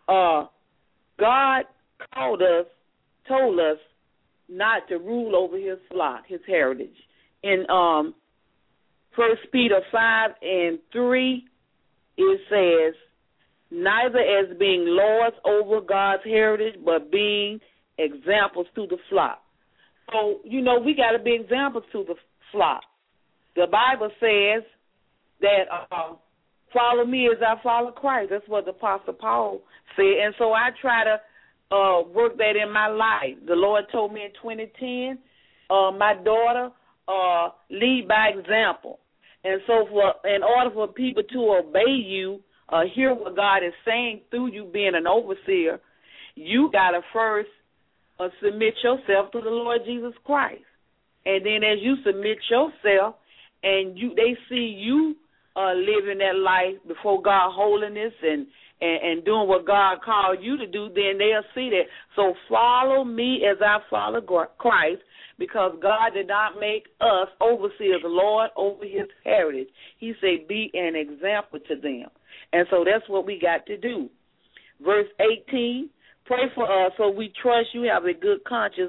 God told us not to rule over his flock, his heritage. In 1 Peter 5:3, it says, "Neither as being lords over God's heritage, but being examples to the flock." So, we got to be examples to the flock. The Bible says that follow me as I follow Christ. That's what the Apostle Paul said. And so I try to work that in my life. The Lord told me in 2010, my daughter, lead by example. And so in order for people to obey you, hear what God is saying through you being an overseer, you got to first submit yourself to the Lord Jesus Christ. And then as you submit yourself and they see you living that life before God, holiness and doing what God called you to do, then they'll see that. So follow me as I follow Christ, because God did not make us overseers, the Lord, over his heritage. He said, be an example to them. And so that's what we got to do. Verse 18, "Pray for us, so we trust you have a good conscience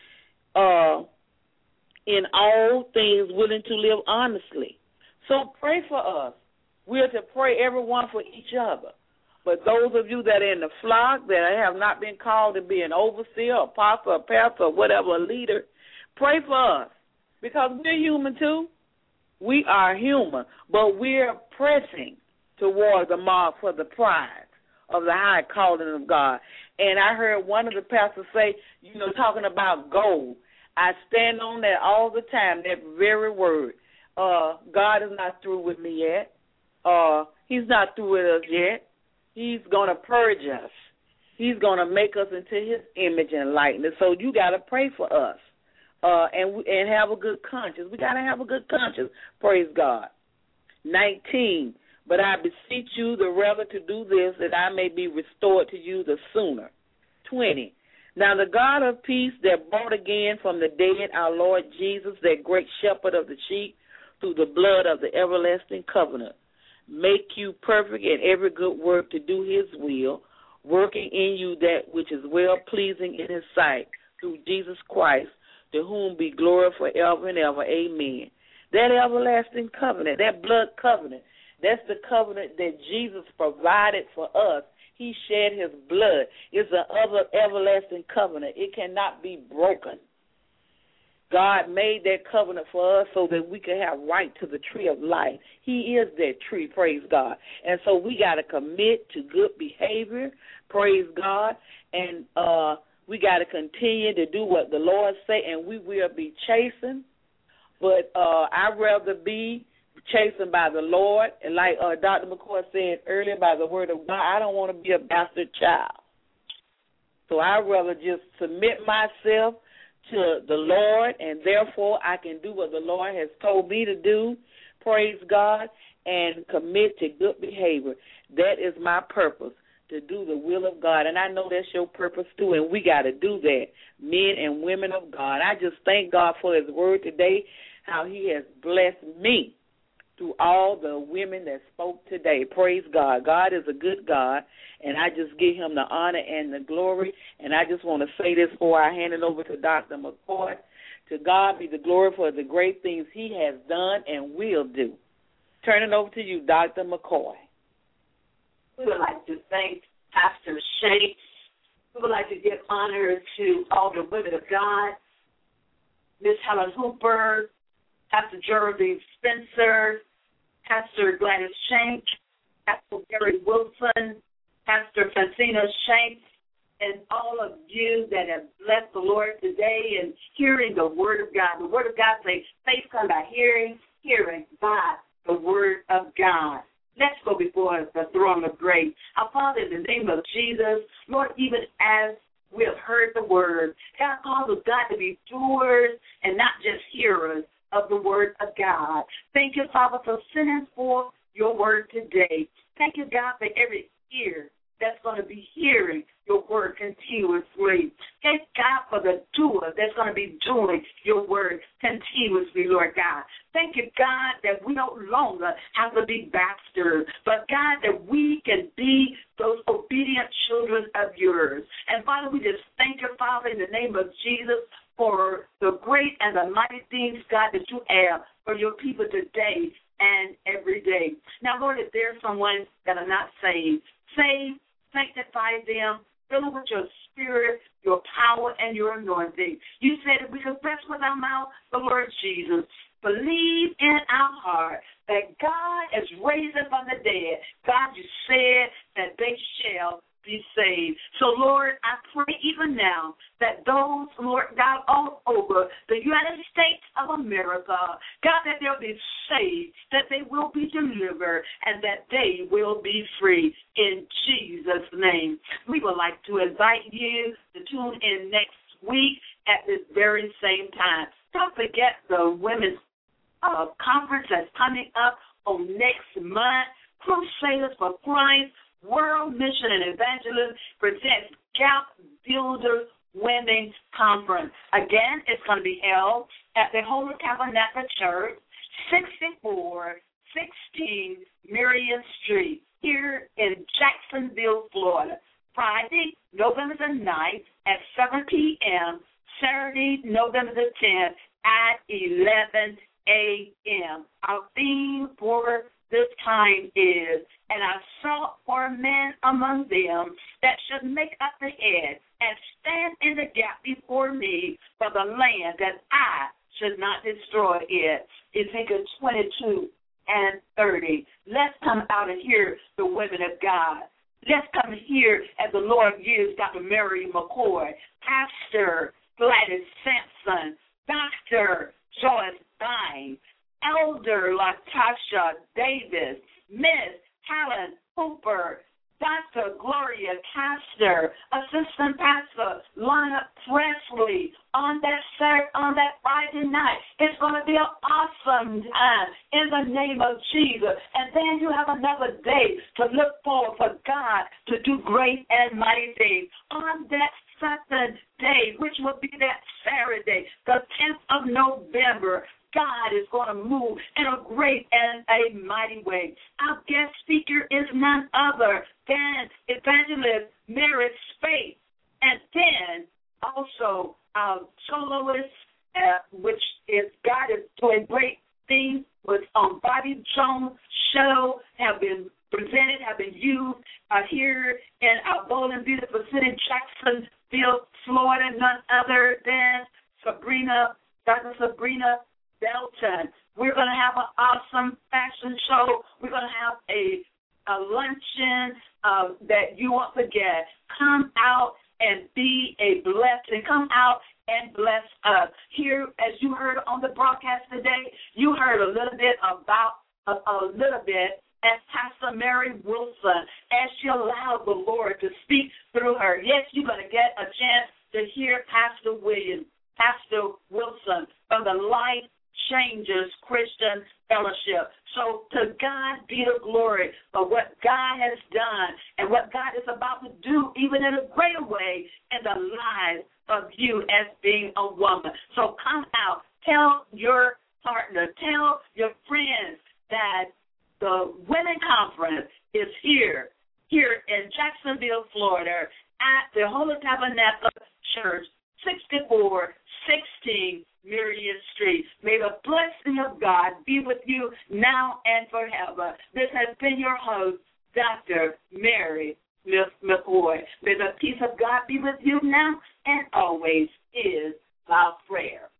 in all things, willing to live honestly." So pray for us. We're to pray everyone for each other. But those of you that are in the flock that have not been called to be an overseer, apostle, a pastor, or whatever, a leader, pray for us, because we're human too. We are human, but we're pressing towards the mark for the prize of the high calling of God. And I heard one of the pastors say, talking about gold. I stand on that all the time, that very word. God is not through with me yet. He's not through with us yet. He's going to purge us. He's going to make us into his image and likeness. So you got to pray for us. And have a good conscience. We got to have a good conscience. Praise God. 19, "But I beseech you the rather to do this, that I may be restored to you the sooner." 20, "Now the God of peace that brought again from the dead our Lord Jesus, that great shepherd of the sheep, through the blood of the everlasting covenant, make you perfect in every good work to do his will, working in you that which is well-pleasing in his sight, through Jesus Christ, to whom be glory forever and ever. Amen." That everlasting covenant, that blood covenant, that's the covenant that Jesus provided for us. He shed his blood. It's an everlasting covenant. It cannot be broken. God made that covenant for us so that we could have right to the tree of life. He is that tree, praise God. And so we got to commit to good behavior, praise God, and we got to continue to do what the Lord say, and we will be chastened. But I'd rather be chastened by the Lord, and like Dr. McCoy said earlier, by the word of God. I don't want to be a bastard child. So I'd rather just submit myself to the Lord, and therefore I can do what the Lord has told me to do, praise God, and commit to good behavior. That is my purpose, to do the will of God. And I know that's your purpose too, and we got to do that, men and women of God. I just thank God for his word today, how he has blessed me through all the women that spoke today. Praise God. God is a good God, and I just give him the honor and the glory. And I just want to say this before I hand it over to Dr. McCoy. To God be the glory for the great things he has done and will do. Turn it over to you, Dr. McCoy. We would like to thank Pastor Shanks. We would like to give honor to all the women of God, Miss Helen Hooper, Pastor Geraldine Spencer, Pastor Gladys Shank, Pastor Gary Wilson, Pastor Francina Shanks, and all of you that have blessed the Lord today and hearing the Word of God. The Word of God says, faith comes by hearing, hearing by the Word of God. Let's go before the throne of grace. Our Father, in the name of Jesus, Lord, even as we have heard the Word, God calls us, God, to be doers and not just hearers of the Word of God. Thank you, Father, for sending forth your Word today. Thank you, God, for every ear that's going to be hearing your word continuously. Thank God for the doer that's going to be doing your word continuously, Lord God. Thank you, God, that we no longer have to be bastards, but, God, that we can be those obedient children of yours. And, Father, we just thank you, Father, in the name of Jesus, for the great and the mighty things, God, that you have for your people today and every day. Now, Lord, if there's someone that are not saved, save, sanctify them, fill them with your spirit, your power, and your anointing. You said if we confess with our mouth the Lord Jesus, believe in our heart that God is raised from the dead, God, you said that they shall be saved. So, Lord, I pray even now that those, Lord God, all over the United States of America, God, that they'll be saved, that they will be delivered, and that they will be free in Jesus' name. We would like to invite you to tune in next week at this very same time. Don't forget the Women's Conference that's coming up on next month. Crusaders for Christ World Mission and Evangelism presents Gap Builder Women's Conference. Again, it's going to be held at the Holy Tabernacle Church, 6416 Marion Street, here in Jacksonville, Florida. Friday, November the 9th at 7 p.m., Saturday, November the 10th at 11 a.m. Our theme for this time is, and I sought for men among them that should make up the head and stand in the gap before me for the land, that I should not destroy it. Ezekiel 22:30. Let's come out and hear the women of God. Let's come here as the Lord used Dr. Mary McCoy, Pastor Gladys Sampson, Dr. Joyce Dine, Elder Latasha Davis, Miss Helen Hooper, Dr. Gloria Castor, Assistant Pastor Lana Presley on that Friday night. It's going to be an awesome time in the name of Jesus. And then you have another day to look forward for God to do great and mighty things. On that second day, which will be that Saturday, the 10th of November, God is going to move in a great and a mighty way. Our guest speaker is none other than Evangelist Mary Spate. And then also our soloist, which is God is doing great things, was on Bobby Jones' show, have been presented, have been used here in our Bowling beautiful city, Jacksonville, Florida, none other than Dr. Sabrina Belton. We're going to have an awesome fashion show. We're going to have a luncheon that you won't forget. Come out and be a blessing. Come out and bless us. Here, as you heard on the broadcast today, you heard a little bit as Pastor Mary Wilson, as she allowed the Lord to speak through her. Yes, you're going to get a chance to hear Pastor Wilson from the Life Changers Christian Fellowship. So to God be the glory for what God has done and what God is about to do, even in a greater way, in the lives of you as being a woman. So come out. Tell your partner, tell your friends that the Women Conference is here in Jacksonville, Florida, at the Holy Tabernacle Church, 6416 Meridian Street. May the blessing of God be with you now and forever. This has been your host, Dr. Mary McCoy. May the peace of God be with you now and always is our prayer.